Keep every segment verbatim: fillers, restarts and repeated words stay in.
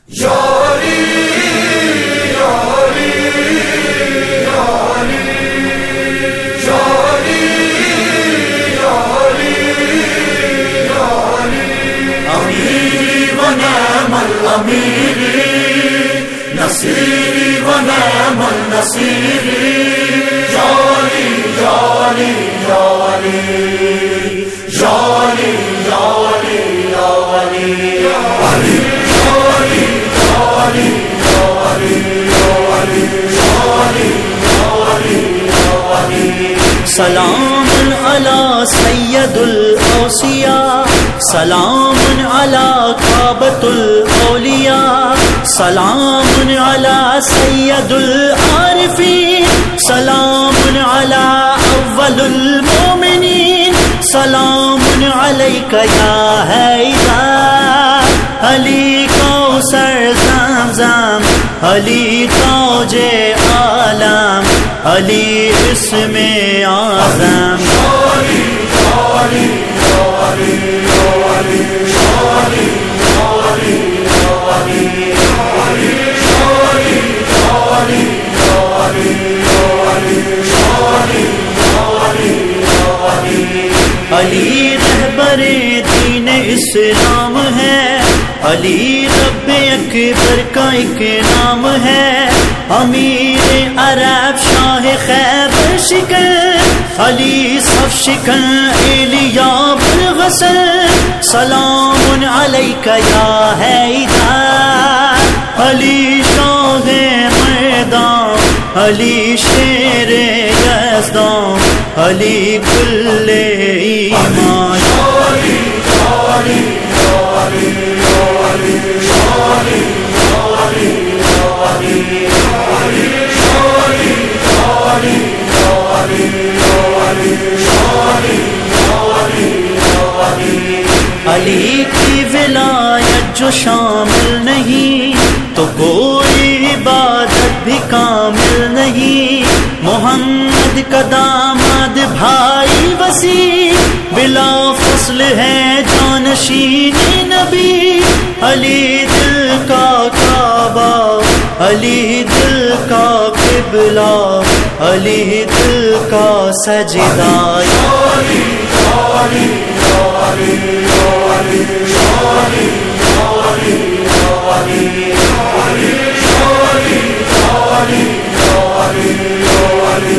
یاری یاری یاری یاری یاری یاری امیری و نعم الامیری نصیری و نعم النصیری یاری یاری یاری یاری یاری یاری سلام علی سید الاوصیاء، سلام علی کعبۃ الاولیاء، سلام علی سید العارفین، سلام علی اول المؤمنین، سلام علیک یا حیدر، علی کوثر زمزم، علی تاج عالم، علی اسم اعظم. یاری یاری یاری یاری یاری یاری یاری یاری یاری یاری یاری یاری یاری. علی رہبر دین اسلام ہے، علی رب اکبر کا ایک نام ہے، امیر عرب شاہ خیبر شکن، علی صف شکن ایلیاب الغسل، سلام علیک یا حیدر، علی شاہ میدان، علی شیر یزدان، علی کل ایمان. یاری یاری یاری یاری یاری یاری یاری یاری یاری یاری یاری یاری یاری. علی کی ولایت جو شامل نہیں تو کوئی عبادت بھی کامل نہیں. محمد کا داماد بھائی وسیع، بلا فصل ہے جانشین نبی، علی دل کا کعبہ، علی دل کا قبلہ، علی دل کا سجدہ. یاری یاری یاری یاری یاری یاری یاری یاری یاری یاری یاری یاری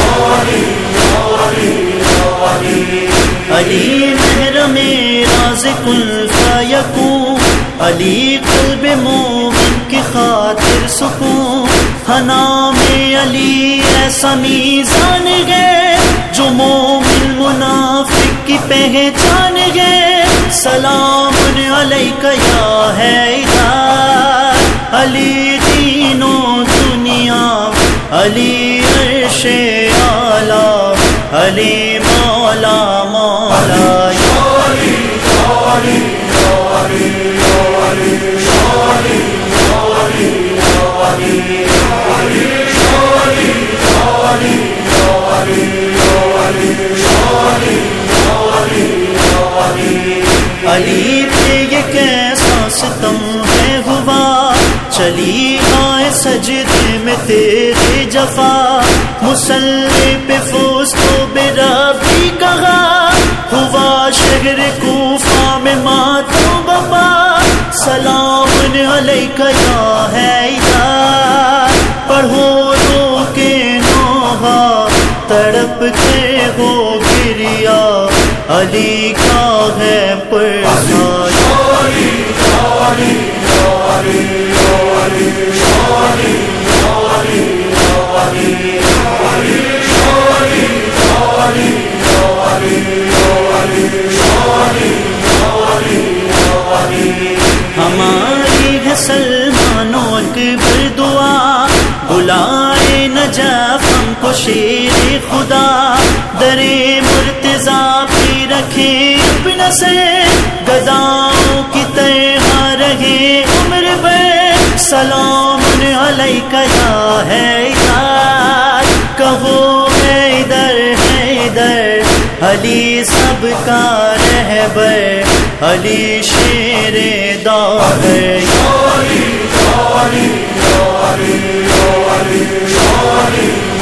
یاری یاری. علی محرم راز کن فیکون، علی قلب مومن کی خاطر سکون، نام علی ایسا میزان گئے جو مومن منافق کی پہچان گئے. سلام علیک یا حیدر، علی دین و دنیا، علی عرش اعلیٰ، علی مولا مولا. یاری یاری یاری یاری یاری یاری یاری یاری یاری یاری یاری یاری یاری یاری. علی پہ یہ کیسا ستم ہے ہوا، چلی آئے سجدے میں تیرے جفا، مصلی پہ فوز تو بے ربی کہا، ہوا شہر کوفہ میں ماتم بپا. سلام علیک یا حیدر، پڑھو رو کے نوحہ، تڑپ کے ہو گریا، علی کا ہے پرسا. یاری یاری یاری یاری یاری یاری یاری یاری یاری یاری یاری یاری یاری یاری. ہماری ہے سلمانوں اکبر دعا، بلائے نجف ہم کو شیر خدا، در مرتضیٰ پہ رکھے اپنا سے، گداؤں کی طرح رہے عمر بھر. سلام علیک یا حیدر، کہو حیدر حیدر، علی سب کا رہبر، علی شیر داور. یاری علی یا علی یا علی یا علی